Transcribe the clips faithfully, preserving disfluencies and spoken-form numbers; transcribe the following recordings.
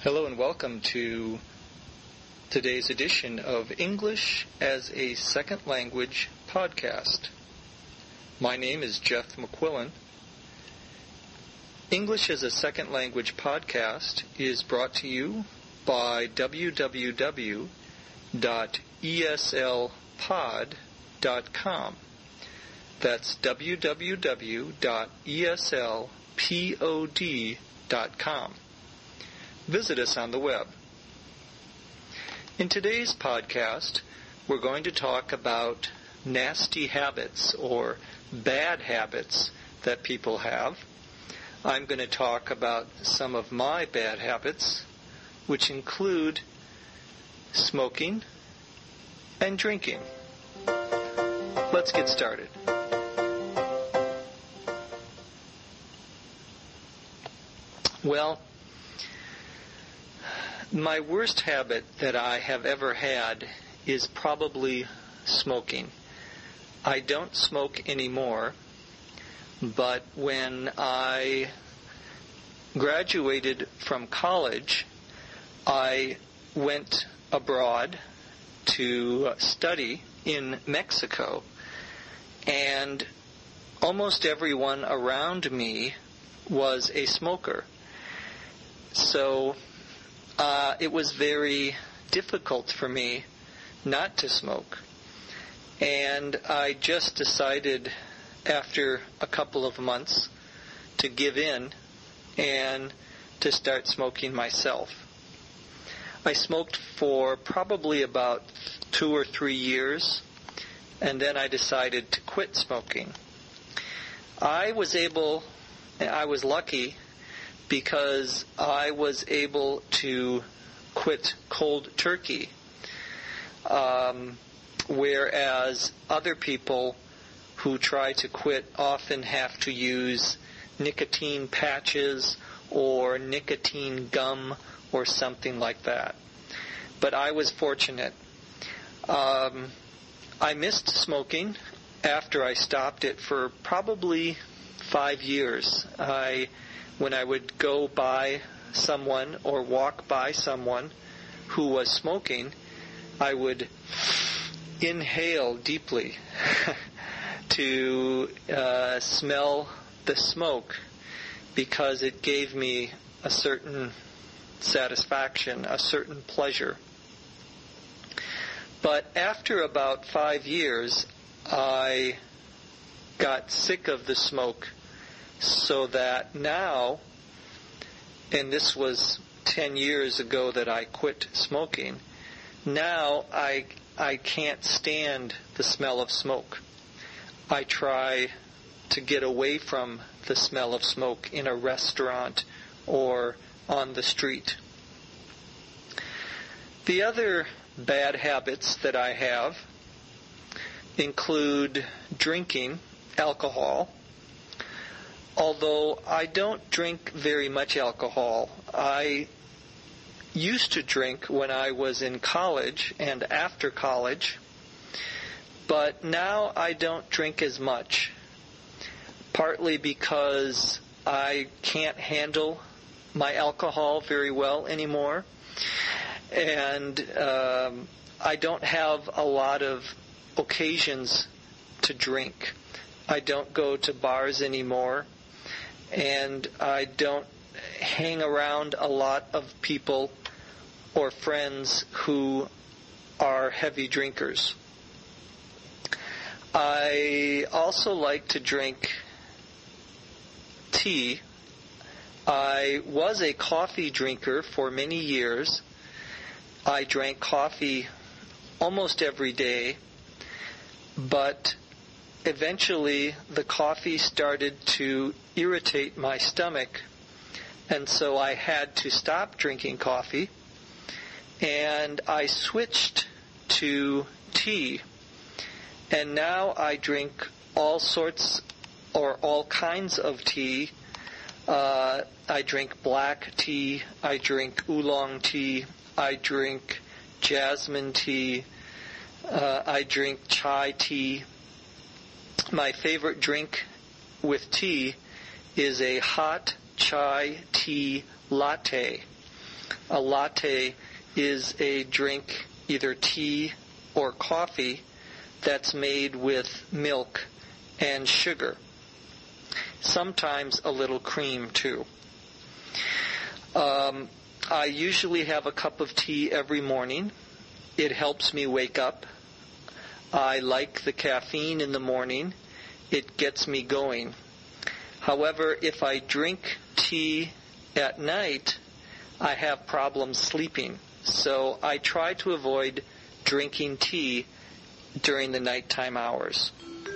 Hello and welcome to today's edition of English as a Second Language podcast. My name is Jeff McQuillan. English as a Second Language podcast is brought to you by w w w dot e s l pod dot com. That's w w w dot e s l pod dot com. Visit us on the web. In today's podcast, we're going to talk about nasty habits or bad habits that people have. I'm going to talk about some of my bad habits, which include smoking and drinking. Let's get started. Well, my worst habit that I have ever had is probably smoking. I don't smoke anymore, but when I graduated from college, I went abroad to study in Mexico, and almost everyone around me was a smoker. So Uh, it was very difficult for me not to smoke. And I just decided after a couple of months to give in and to start smoking myself. I smoked for probably about two or three years, and then I decided to quit smoking. I was able, I was lucky, because I was able to quit cold turkey, um, whereas other people who try to quit often have to use nicotine patches or nicotine gum or something like that. But I was fortunate. Um, I missed smoking after I stopped it for probably five years. I When I would go by someone or walk by someone who was smoking, I would inhale deeply to uh, smell the smoke because it gave me a certain satisfaction, a certain pleasure. But after about five years, I got sick of the smoke, so that now, and this was ten years ago that I quit smoking, now I I can't stand the smell of smoke. I try to get away from the smell of smoke in a restaurant or on the street. The other bad habits that I have include drinking alcohol. Although I don't drink very much alcohol. I used to drink when I was in college and after college, but now I don't drink as much, partly because I can't handle my alcohol very well anymore, and um, I don't have a lot of occasions to drink. I don't go to bars anymore, and I don't hang around a lot of people or friends who are heavy drinkers. I also like to drink tea. I was a coffee drinker for many years. I drank coffee almost every day, but eventually the coffee started to irritate my stomach, and so I had to stop drinking coffee, and I switched to tea, and now I drink all sorts or all kinds of tea. Uh, I drink black tea, I drink oolong tea, I drink jasmine tea, uh, I drink chai tea. My favorite drink with tea is a hot chai tea latte. A latte is a drink, either tea or coffee, that's made with milk and sugar. Sometimes a little cream too. Um, I usually have a cup of tea every morning. It helps me wake up. I like the caffeine in the morning. It gets me going. However, if I drink tea at night, I have problems sleeping. So I try to avoid drinking tea during the nighttime hours.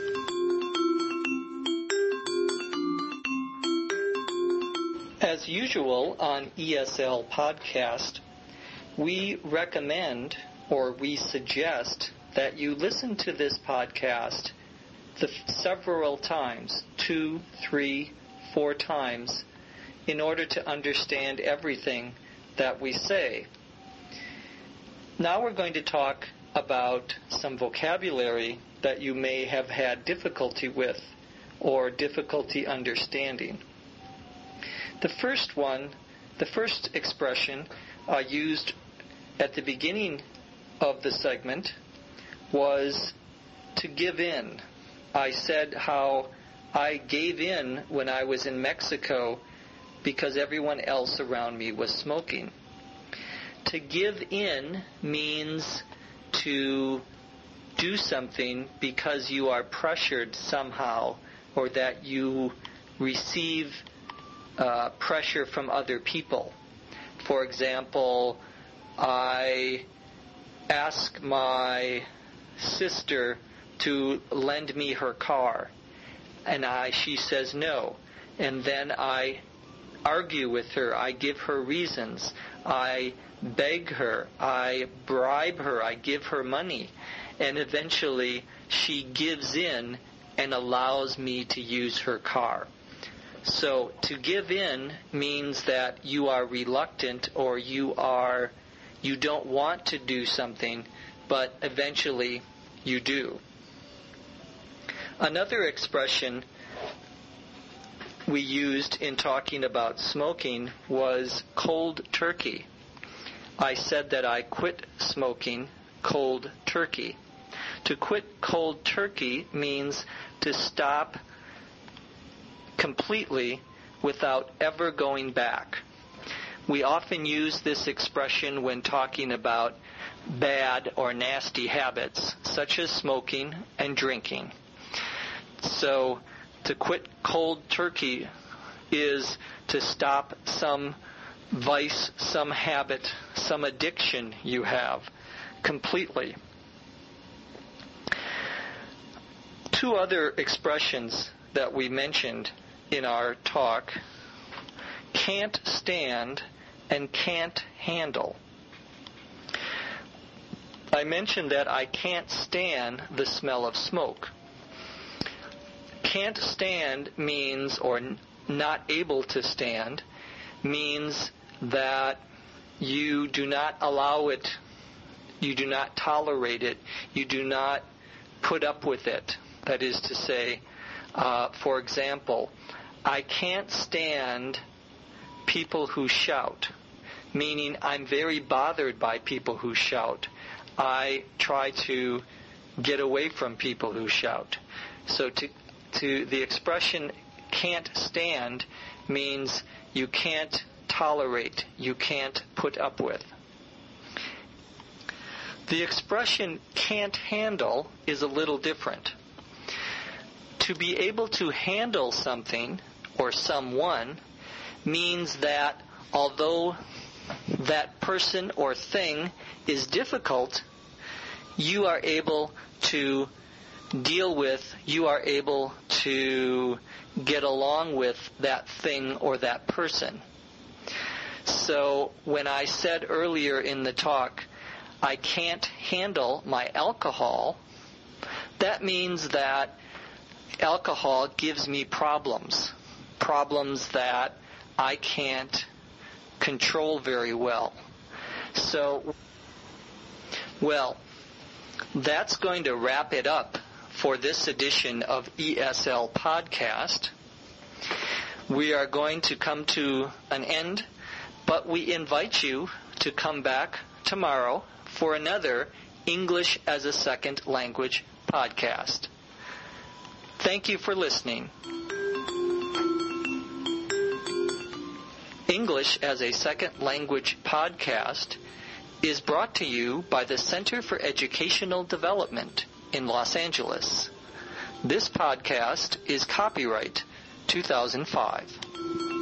As usual on E S L Podcast, we recommend or we suggest that you listen to this podcast the several times, two, three, four times, in order to understand everything that we say. Now we're going to talk about some vocabulary that you may have had difficulty with or difficulty understanding. The first one, the first expression uh, used at the beginning of the segment was to give in. I said how I gave in when I was in Mexico because everyone else around me was smoking. To give in means to do something because you are pressured somehow or that you receive uh, pressure from other people. For example, I ask my sister to lend me her car, and I she says no, and then I argue with her. I give her reasons. I beg her. I bribe her. I give her money, and eventually she gives in and allows me to use her car. So to give in means that you are reluctant or you are you don't want to do something, but eventually you do. Another expression we used in talking about smoking was cold turkey. I said that I quit smoking cold turkey. To quit cold turkey means to stop completely without ever going back. We often use this expression when talking about bad or nasty habits, such as smoking and drinking. So, to quit cold turkey is to stop some vice, some habit, some addiction you have completely. Two other expressions that we mentioned in our talk: can't stand and can't handle. I mentioned that I can't stand the smell of smoke. Can't stand means, or n- not able to stand, means that you do not allow it, you do not tolerate it, you do not put up with it. That is to say, uh, for example, I can't stand people who shout, meaning I'm very bothered by people who shout. I try to get away from people who shout. So to to the expression can't stand means you can't tolerate, you can't put up with. The expression can't handle is a little different. To be able to handle something or someone means that although that person or thing is difficult, you are able to deal with, you are able to get along with that thing or that person. So when I said earlier in the talk, I can't handle my alcohol, that means that alcohol gives me problems, problems that I can't control very well. So, well, that's going to wrap it up for this edition of E S L Podcast. We are going to come to an end But we invite you to come back tomorrow for another English as a Second Language podcast. Thank you for listening. English as a Second Language podcast is brought to you by the Center for Educational Development in Los Angeles. This podcast is copyright two thousand five.